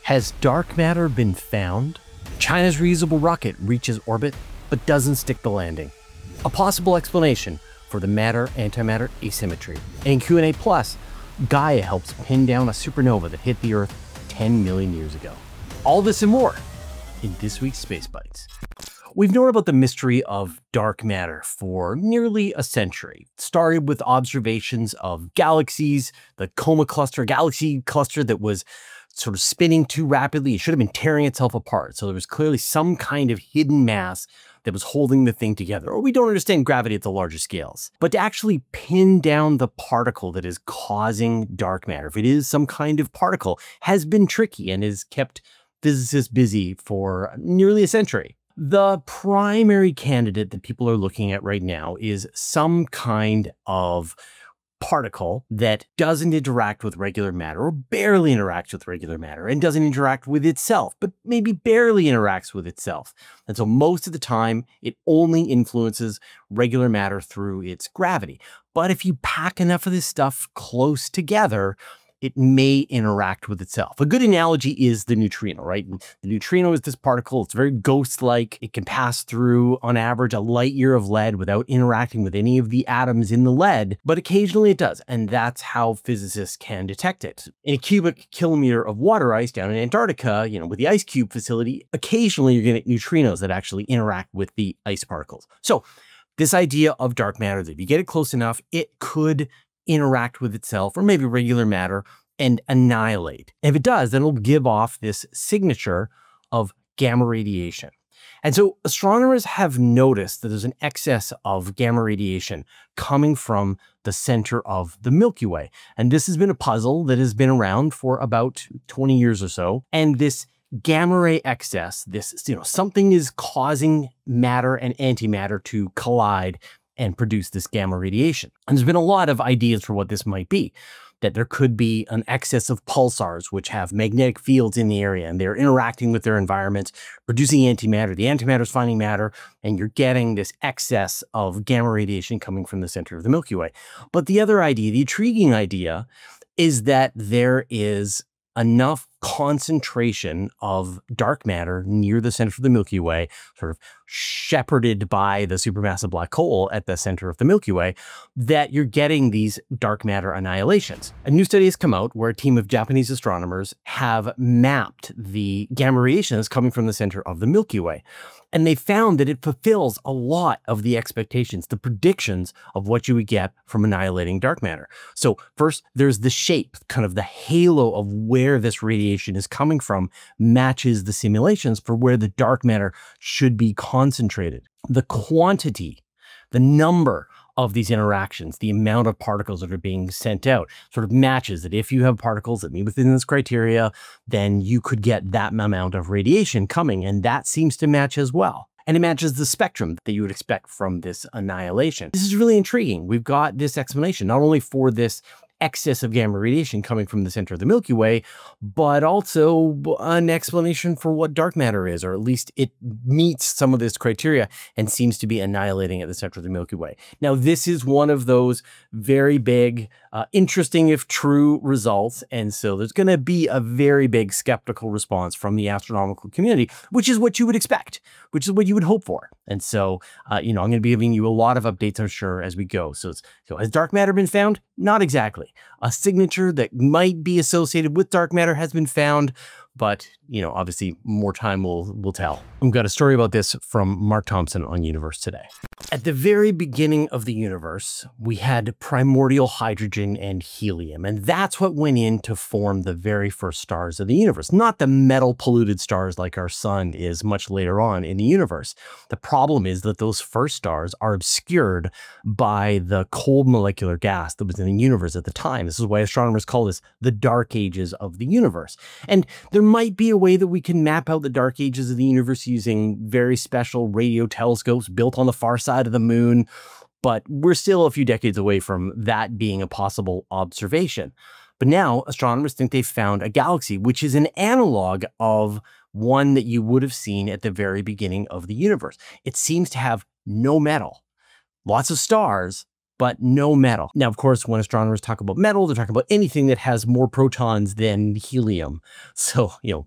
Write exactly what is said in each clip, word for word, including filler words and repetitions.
Has dark matter been found? China's reusable rocket reaches orbit, but doesn't stick the landing. A possible explanation for the matter-antimatter asymmetry. And in Q and A Plus, Gaia helps pin down a supernova that hit the Earth ten million years ago. All this and more in this week's Space Bites. We've known about the mystery of dark matter for nearly a century. It started with observations of galaxies, the Coma cluster, galaxy cluster that was sort of spinning too rapidly. It should have been tearing itself apart. So there was clearly some kind of hidden mass that was holding the thing together. Or we don't understand gravity at the larger scales. But to actually pin down the particle that is causing dark matter, if it is some kind of particle, has been tricky and has kept physicists busy for nearly a century. The primary candidate that people are looking at right now is some kind of particle that doesn't interact with regular matter or barely interacts with regular matter and doesn't interact with itself, but maybe barely interacts with itself. And so most of the time, it only influences regular matter through its gravity. But if you pack enough of this stuff close together, it may interact with itself. A good analogy is the neutrino, right? The neutrino is this particle. It's very ghost-like. It can pass through, on average, a light year of lead without interacting with any of the atoms in the lead, but occasionally it does, and that's how physicists can detect it. In a cubic kilometer of water ice down in Antarctica, you know, with the ice cube facility, occasionally you're going to get neutrinos that actually interact with the ice particles. So this idea of dark matter, that if you get it close enough, it could interact with itself or maybe regular matter and annihilate. If it does, then it'll give off this signature of gamma radiation. And so astronomers have noticed that there's an excess of gamma radiation coming from the center of the Milky Way. And this has been a puzzle that has been around for about twenty years or so. And this gamma ray excess, this, you know, something is causing matter and antimatter to collide and produce this gamma radiation. And there's been a lot of ideas for what this might be, that there could be an excess of pulsars which have magnetic fields in the area and they're interacting with their environments, producing antimatter. The antimatter is finding matter, and you're getting this excess of gamma radiation coming from the center of the Milky Way. But the other idea, the intriguing idea, is that there is enough concentration of dark matter near the center of the Milky Way, sort of shepherded by the supermassive black hole at the center of the Milky Way, that you're getting these dark matter annihilations. A new study has come out where a team of Japanese astronomers have mapped the gamma radiation that's coming from the center of the Milky Way. And they found that it fulfills a lot of the expectations, the predictions of what you would get from annihilating dark matter. So first, there's the shape, kind of the halo of where this radiation is coming from matches the simulations for where the dark matter should be concentrated. The quantity, the number of these interactions, the amount of particles that are being sent out, sort of matches that if you have particles that meet within this criteria, then you could get that amount of radiation coming, and that seems to match as well. And it matches the spectrum that you would expect from this annihilation. This is really intriguing. We've got this explanation, not only for this excess of gamma radiation coming from the center of the Milky Way, but also an explanation for what dark matter is, or at least it meets some of this criteria and seems to be annihilating at the center of the Milky Way. Now, this is one of those very big, uh, interesting if true results, and so there's going to be a very big skeptical response from the astronomical community, which is what you would expect, which is what you would hope for. And so, uh, you know, I'm going to be giving you a lot of updates, I'm sure, as we go. So, it's, so has dark matter been found? Not exactly. A signature that might be associated with dark matter has been found, but, you know, obviously more time will, will tell. I've got a story about this from Mark Thompson on Universe Today. At the very beginning of the universe, we had primordial hydrogen and helium, and that's what went in to form the very first stars of the universe, not the metal-polluted stars like our sun is much later on in the universe. The problem is that those first stars are obscured by the cold molecular gas that was in the universe at the time. This is why astronomers call this the dark ages of the universe. And there might be a way that we can map out the dark ages of the universe using very special radio telescopes built on the far side of the moon, but we're still a few decades away from that being a possible observation. But now astronomers think they've found a galaxy which is an analog of one that you would have seen at the very beginning of the universe. It seems to have no metal, lots of stars, but no metal. Now, of course, when astronomers talk about metal, they're talking about anything that has more protons than helium. So, you know,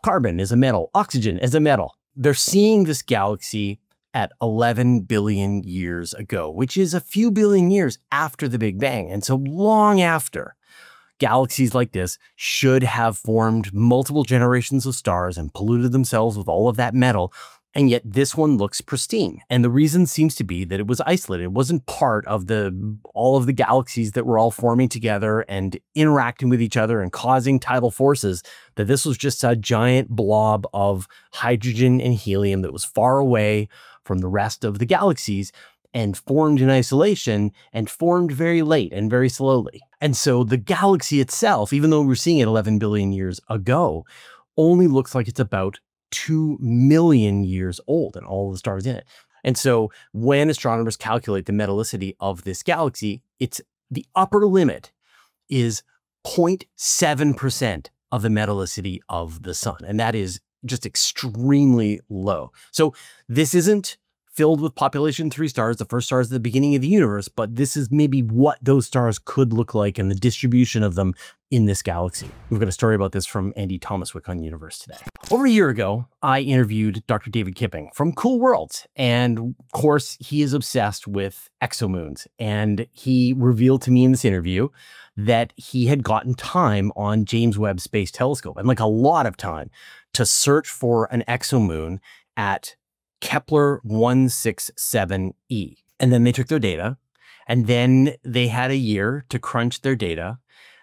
Carbon is a metal. Oxygen is a metal. They're seeing this galaxy at eleven billion years ago, which is a few billion years after the Big Bang. And so long after, galaxies like this should have formed multiple generations of stars and polluted themselves with all of that metal. And yet this one looks pristine. And the reason seems to be that it was isolated. It wasn't part of the all of the galaxies that were all forming together and interacting with each other and causing tidal forces, that this was just a giant blob of hydrogen and helium that was far away from the rest of the galaxies and formed in isolation and formed very late and very slowly. And so the galaxy itself, even though we're seeing it eleven billion years ago, only looks like it's about two million years old and all the stars in it. And so when astronomers calculate the metallicity of this galaxy, it's the upper limit is zero point seven percent of the metallicity of the sun. And that is just extremely low. So this isn't filled with population three stars, the first stars at the beginning of the universe, but this is maybe what those stars could look like and the distribution of them in this galaxy. We've got a story about this from Andy Thomaswick on Universe Today. Over a year ago, I interviewed Doctor David Kipping from Cool Worlds. And of course, he is obsessed with exomoons. And he revealed to me in this interview that he had gotten time on James Webb Space Telescope, and like a lot of time, to search for an exomoon at Kepler one sixty-seven e. And then they took their data, and then they had a year to crunch their data.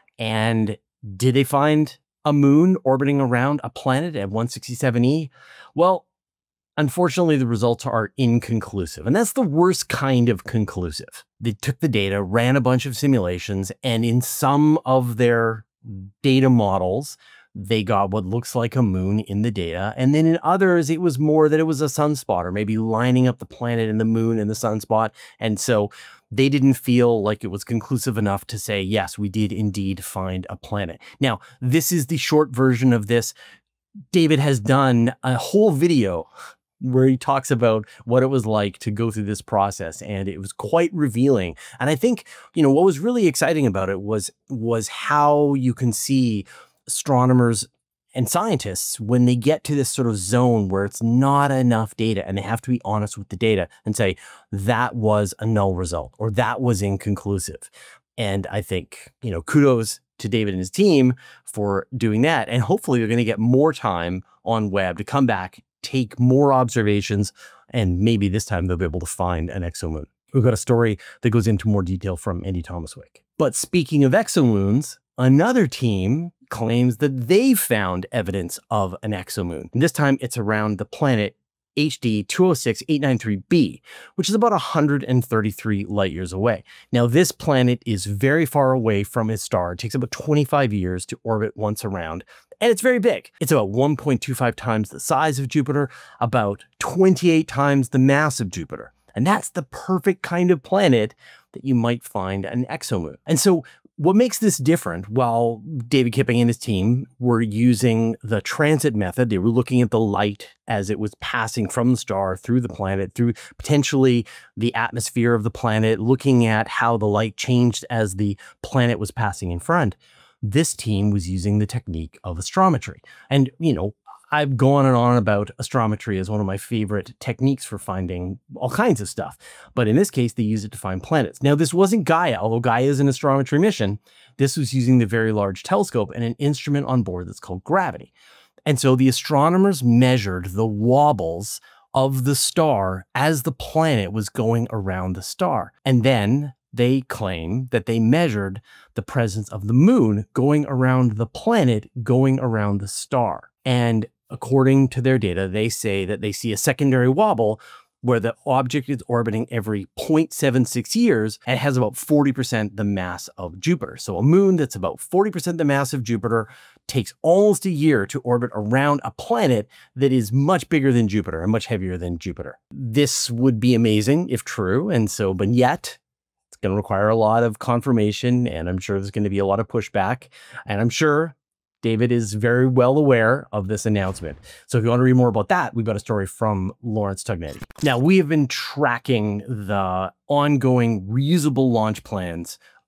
And did they find a moon orbiting around a planet at one sixty-seven e? Well, unfortunately, the results are inconclusive. And that's the worst kind of conclusive. They took the data, ran a bunch of simulations, and in some of their data models, they got what looks like a moon in the data. And then in others, it was more that it was a sunspot, or maybe lining up the planet and the moon and the sunspot. And so they didn't feel like it was conclusive enough to say, yes, we did indeed find a planet. Now, this is the short version of this. David has done a whole video where he talks about what it was like to go through this process, and it was quite revealing. And I think, you know, what was really exciting about it was, was how you can see astronomers and scientists, when they get to this sort of zone where it's not enough data and they have to be honest with the data and say, that was a null result or that was inconclusive. And I think, you know, kudos to David and his team for doing that. And hopefully they're going to get more time on Webb to come back, take more observations, and maybe this time they'll be able to find an exomoon. We've got a story that goes into more detail from Andy Thomaswick. But speaking of exomoons, another team claims that they found evidence of an exomoon. And this time it's around the planet H D two oh six eight nine three b, which is about one hundred thirty-three light years away. Now, this planet is very far away from its star. It takes about twenty-five years to orbit once around, and it's very big. It's about one point two five times the size of Jupiter, about twenty-eight times the mass of Jupiter. And that's the perfect kind of planet that you might find an exomoon. And so what makes this different, while David Kipping and his team were using the transit method, they were looking at the light as it was passing from the star through the planet, through potentially the atmosphere of the planet, looking at how the light changed as the planet was passing in front. This team was using the technique of astrometry. And, you know, I've gone and on about astrometry as one of my favorite techniques for finding all kinds of stuff. But in this case, they use it to find planets. Now, this wasn't Gaia, although Gaia is an astrometry mission. This was using the Very Large Telescope and an instrument on board that's called gravity. And so the astronomers measured the wobbles of the star as the planet was going around the star. And then they claim that they measured the presence of the moon going around the planet, going around the star. And according to their data, they say that they see a secondary wobble where the object is orbiting every zero point seven six years and has about forty percent the mass of Jupiter. So a moon that's about forty percent the mass of Jupiter takes almost a year to orbit around a planet that is much bigger than Jupiter and much heavier than Jupiter. This would be amazing if true. And so, but yet, it's going to require a lot of confirmation, and I'm sure there's going to be a lot of pushback. And I'm sure David is very well aware of this announcement. So if you want to read more about that, we've got a story from Lawrence Tugnetti. Now, we have been tracking the ongoing reusable launch plans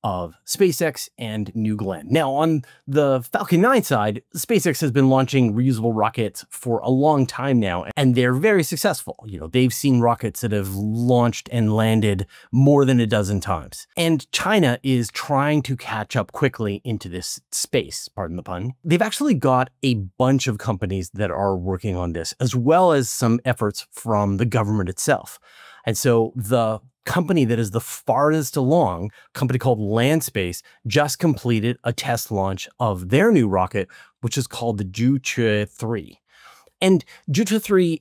of SpaceX and New Glenn. Now, on the Falcon nine side, SpaceX has been launching reusable rockets for a long time now, and they're very successful. You know, they've seen rockets that have launched and landed more than a dozen times. And China is trying to catch up quickly into this space, pardon the pun. They've actually got a bunch of companies that are working on this, as well as some efforts from the government itself. And so the company that is the farthest along, a company called Landspace, just completed a test launch of their new rocket, which is called the Zhuche three. And Zhuche three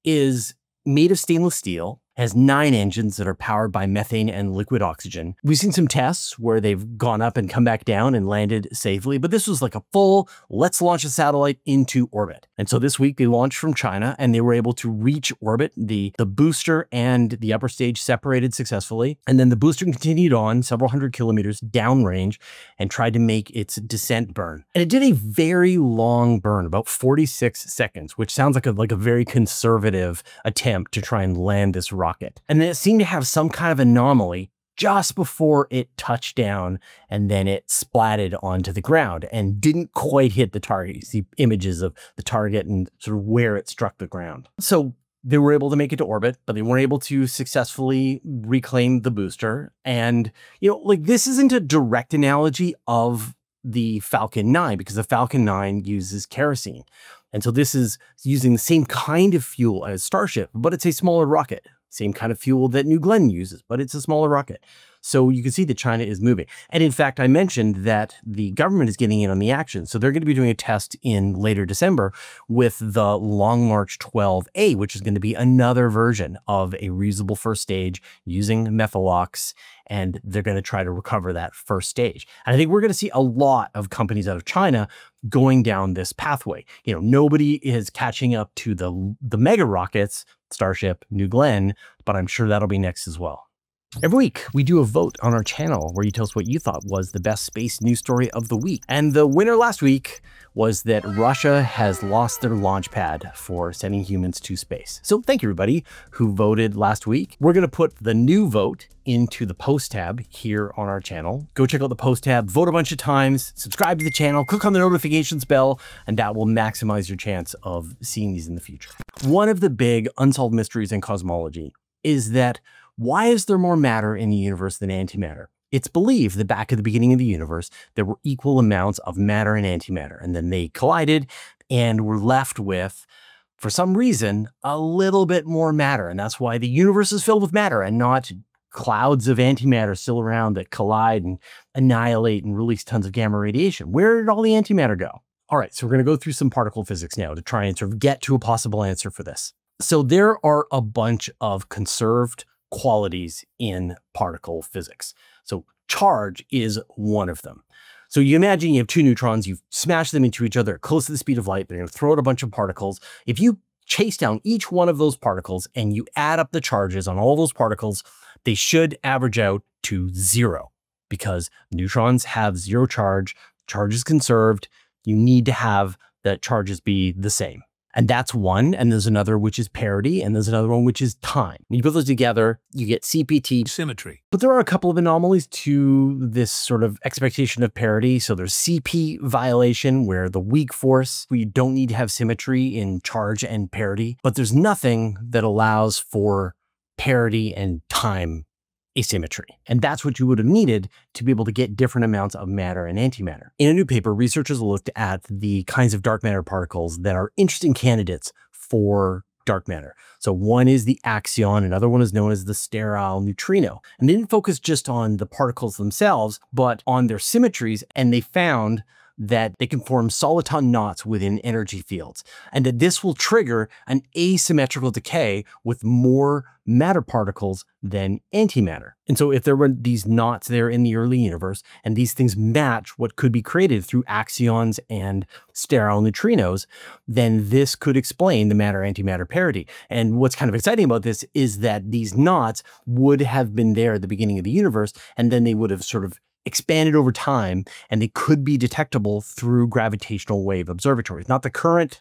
is made of stainless steel, has nine engines that are powered by methane and liquid oxygen. We've seen some tests where they've gone up and come back down and landed safely, but this was like a full, let's launch a satellite into orbit. And so this week they launched from China and they were able to reach orbit. The, the booster and the upper stage separated successfully. And then the booster continued on several hundred kilometers downrange and tried to make its descent burn. And it did a very long burn, about forty-six seconds, which sounds like a, like a very conservative attempt to try and land this rocket. rocket. And then it seemed to have some kind of anomaly just before it touched down, and then it splatted onto the ground and didn't quite hit the target. You see images of the target and sort of where it struck the ground. So they were able to make it to orbit, but they weren't able to successfully reclaim the booster. And, you know, like this isn't a direct analogy of the Falcon nine, because the Falcon nine uses kerosene. And so this is using the same kind of fuel as Starship, but it's a smaller rocket. Same kind of fuel that New Glenn uses, but it's a smaller rocket. So you can see that China is moving. And in fact, I mentioned that the government is getting in on the action. So they're going to be doing a test in later December with the Long March twelve A, which is going to be another version of a reusable first stage using Methalox. And they're going to try to recover that first stage. And I think we're going to see a lot of companies out of China going down this pathway. You know, nobody is catching up to the, the mega rockets, Starship, New Glenn, but I'm sure that'll be next as well. Every week, we do a vote on our channel where you tell us what you thought was the best space news story of the week. And the winner last week was that Russia has lost their launch pad for sending humans to space. So thank you, everybody who voted last week. We're going to put the new vote into the post tab here on our channel. Go check out the post tab, vote a bunch of times, subscribe to the channel, click on the notifications bell, and that will maximize your chance of seeing these in the future. One of the big unsolved mysteries in cosmology is that why is there more matter in the universe than antimatter? It's believed that back at the beginning of the universe, there were equal amounts of matter and antimatter, and then they collided and were left with, for some reason, a little bit more matter. And that's why the universe is filled with matter and not clouds of antimatter still around that collide and annihilate and release tons of gamma radiation. Where did all the antimatter go? All right, so we're going to go through some particle physics now to try and sort of get to a possible answer for this. So there are a bunch of conserved qualities in particle physics. So charge is one of them. So you imagine you have two neutrons, you smash them into each other close to the speed of light, they're going to throw out a bunch of particles. If you chase down each one of those particles and you add up the charges on all those particles, they should average out to zero, because neutrons have zero charge, charge is conserved, you need to have the charges be the same. And that's one. And there's another, which is parity. And there's another one, which is time. When you put those together, you get C P T. Symmetry. But there are a couple of anomalies to this sort of expectation of parity. So there's C P violation, where the weak force, we don't need to have symmetry in charge and parity. But there's nothing that allows for parity and time asymmetry. And that's what you would have needed to be able to get different amounts of matter and antimatter. In a new paper, researchers looked at the kinds of dark matter particles that are interesting candidates for dark matter. So one is the axion, another one is known as the sterile neutrino. And they didn't focus just on the particles themselves, but on their symmetries. And they found that they can form soliton knots within energy fields, and that this will trigger an asymmetrical decay with more matter particles than antimatter. And so if there were these knots there in the early universe, and these things match what could be created through axions and sterile neutrinos, then this could explain the matter-antimatter parity. And what's kind of exciting about this is that these knots would have been there at the beginning of the universe, and then they would have sort of expanded over time, and they could be detectable through gravitational wave observatories. Not the current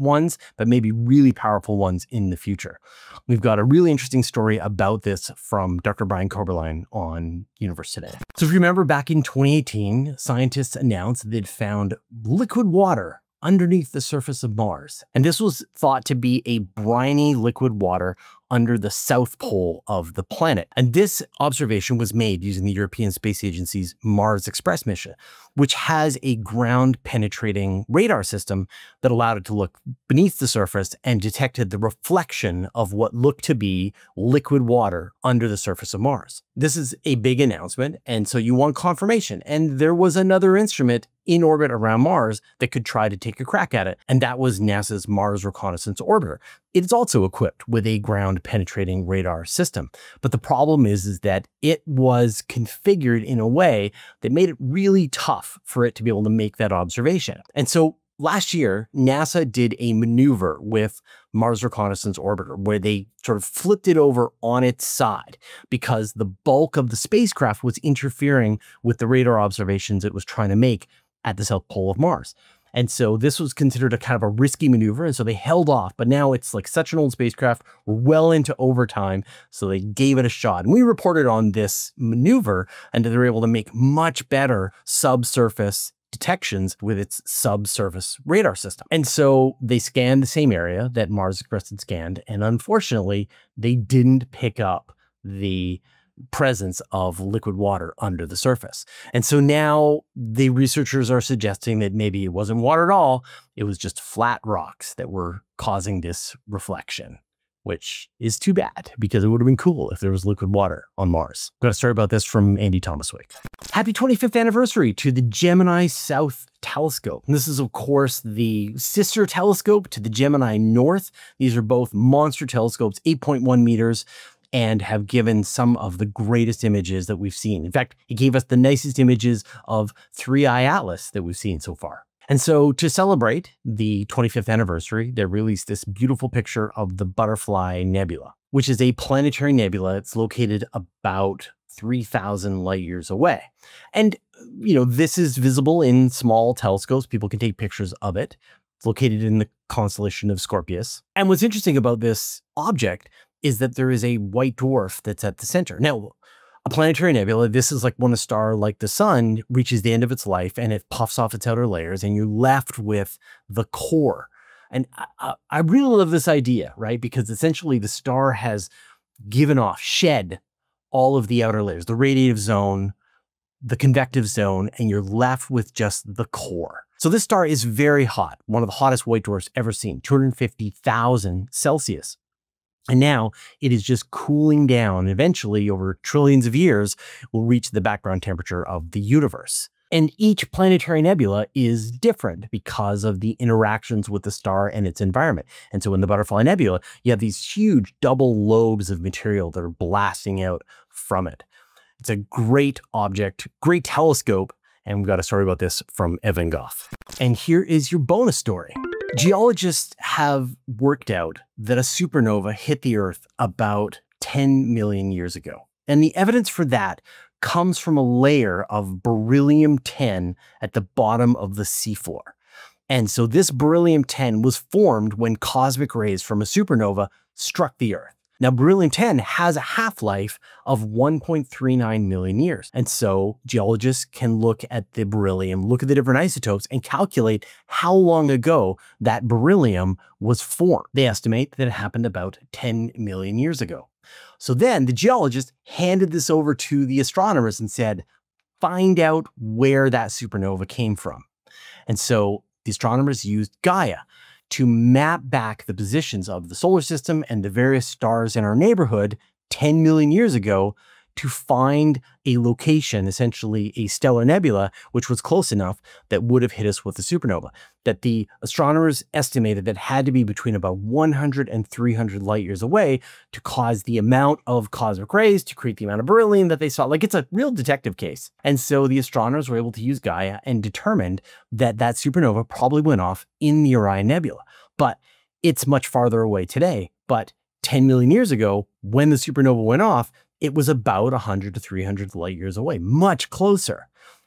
ones, but maybe really powerful ones in the future. We've got a really interesting story about this from Doctor Brian Koberlein on Universe Today. So if you remember back in twenty eighteen, scientists announced they'd found liquid water underneath the surface of Mars. And this was thought to be a briny liquid water under the south pole of the planet. And this observation was made using the European Space Agency's Mars Express mission, which has a ground-penetrating radar system that allowed it to look beneath the surface and detected the reflection of what looked to be liquid water under the surface of Mars. This is a big announcement, and so you want confirmation. And there was another instrument in orbit around Mars that could try to take a crack at it, and that was NASA's Mars Reconnaissance Orbiter. It's also equipped with a ground-penetrating radar system. But the problem is, is that it was configured in a way that made it really tough for it to be able to make that observation. And so last year, NASA did a maneuver with Mars Reconnaissance Orbiter where they sort of flipped it over on its side because the bulk of the spacecraft was interfering with the radar observations it was trying to make at the south pole of Mars. And so this was considered a kind of a risky maneuver, and so they held off. But now it's like such an old spacecraft, we're well into overtime, so they gave it a shot. And we reported on this maneuver, and they were able to make much better subsurface detections with its subsurface radar system. And so they scanned the same area that Mars Express had scanned, and unfortunately, they didn't pick up the presence of liquid water under the surface. And so now the researchers are suggesting that maybe it wasn't water at all, it was just flat rocks that were causing this reflection, which is too bad because it would have been cool if there was liquid water on Mars. Got a story about this from Andy Thomaswick. Happy twenty-fifth anniversary to the Gemini South Telescope. And this is, of course, the sister telescope to the Gemini North. These are both monster telescopes, eight point one meters, and have given some of the greatest images that we've seen. In fact, it gave us the nicest images of three I Atlas that we've seen so far. And so to celebrate the twenty-fifth anniversary, they released this beautiful picture of the Butterfly Nebula, which is a planetary nebula. It's located about three thousand light years away. And, you know, this is visible in small telescopes. People can take pictures of it. It's located in the constellation of Scorpius. And what's interesting about this object is that there is a white dwarf that's at the center. Now, a planetary nebula, this is like when a star like the sun reaches the end of its life and it puffs off its outer layers and you're left with the core. And I, I really love this idea, right? Because essentially the star has given off, shed all of the outer layers, the radiative zone, the convective zone, and you're left with just the core. So this star is very hot, one of the hottest white dwarfs ever seen, two hundred fifty thousand Celsius. And now it is just cooling down. Eventually, over trillions of years, will reach the background temperature of the universe. And each planetary nebula is different because of the interactions with the star and its environment. And so in the Butterfly Nebula, you have these huge double lobes of material that are blasting out from it. It's a great object, great telescope, and we've got a story about this from Evan Goff. And here is your bonus story. Geologists have worked out that a supernova hit the Earth about ten million years ago. And the evidence for that comes from a layer of beryllium ten at the bottom of the seafloor. And so this beryllium ten was formed when cosmic rays from a supernova struck the Earth. Now, beryllium ten has a half-life of one point three nine million years. And so geologists can look at the beryllium, look at the different isotopes, and calculate how long ago that beryllium was formed. They estimate that it happened about ten million years ago. So then the geologists handed this over to the astronomers and said, find out where that supernova came from. And so the astronomers used Gaia to map back the positions of the solar system and the various stars in our neighborhood ten million years ago to find a location, essentially a stellar nebula, which was close enough that would have hit us with a supernova, that the astronomers estimated that had to be between about one hundred and three hundred light years away to cause the amount of cosmic rays to create the amount of beryllium that they saw. Like, it's a real detective case. And so the astronomers were able to use Gaia and determined that that supernova probably went off in the Orion Nebula. But it's much farther away today. But ten million years ago, when the supernova went off, it was about one hundred to three hundred light years away, much closer.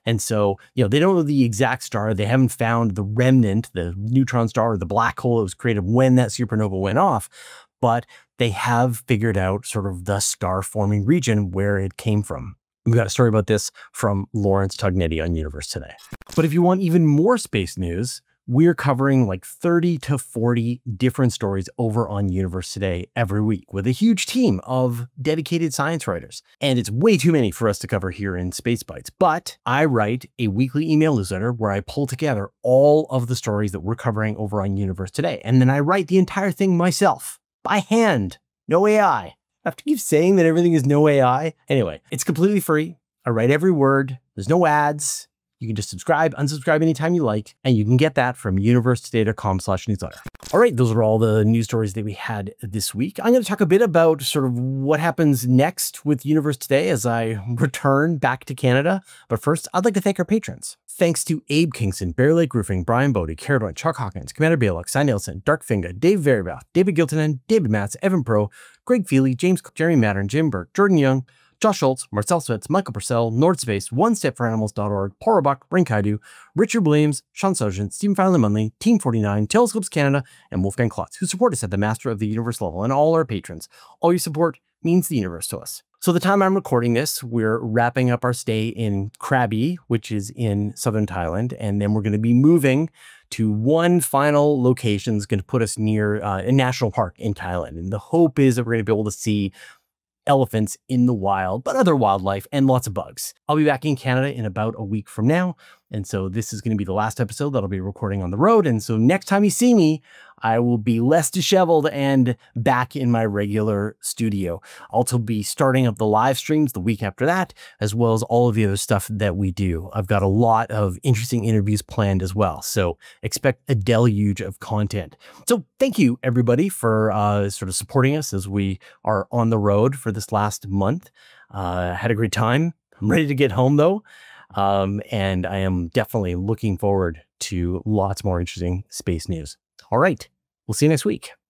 And so, you know, they don't know the exact star. They haven't found the remnant, the neutron star or the black hole that was created when that supernova went off, but they have figured out sort of the star forming region where it came from. We've got a story about this from Lawrence Tugnetti on Universe Today. But if you want even more space news, we're covering like thirty to forty different stories over on Universe Today every week with a huge team of dedicated science writers. And it's way too many for us to cover here in Space Bites. But I write a weekly email newsletter where I pull together all of the stories that we're covering over on Universe Today. And then I write the entire thing myself by hand. No A I. I have to keep saying that everything is no A I. Anyway, it's completely free. I write every word. There's no ads. You can just subscribe, unsubscribe anytime you like, and you can get that from universetoday.com slash newsletter. All right, those are all the news stories that we had this week. I'm going to talk a bit about sort of what happens next with Universe Today as I return back to Canada. But first, I'd like to thank our patrons. Thanks to Abe Kingston, Bear Lake Roofing, Brian Bodie, Caradon, Chuck Hawkins, Commander Balak, Cy Nielsen, Dark Finga, Dave Veribath, David Giltonen, David Matz, Evan Pro, Greg Feely, James Cook, Jeremy Mattern, Jim Burke, Jordan Young, Josh Schultz, Marcel Switz, Michael Purcell, Nordspace, One Step For Animals dot org, Paul Roebuck, Brink Kaidu, Richard Williams, Sean Sargent, Stephen Fowler Munley, Team forty-nine, Telescopes Canada, and Wolfgang Klotz, who support us at the Master of the Universe level, and all our patrons. All your support means the universe to us. So the time I'm recording this, we're wrapping up our stay in Krabi, which is in southern Thailand, and then we're going to be moving to one final location that's going to put us near uh, a national park in Thailand. And the hope is that we're going to be able to see elephants in the wild, but other wildlife and lots of bugs. I'll be back in Canada in about a week from now. And so this is going to be the last episode that I'll be recording on the road. And so next time you see me, I will be less disheveled and back in my regular studio. I'll also be starting up the live streams the week after that, as well as all of the other stuff that we do. I've got a lot of interesting interviews planned as well. So expect a deluge of content. So thank you everybody for uh, sort of supporting us as we are on the road for this last month. Uh, had a great time. I'm ready to get home though. Um, and I am definitely looking forward to lots more interesting space news. All right. We'll see you next week.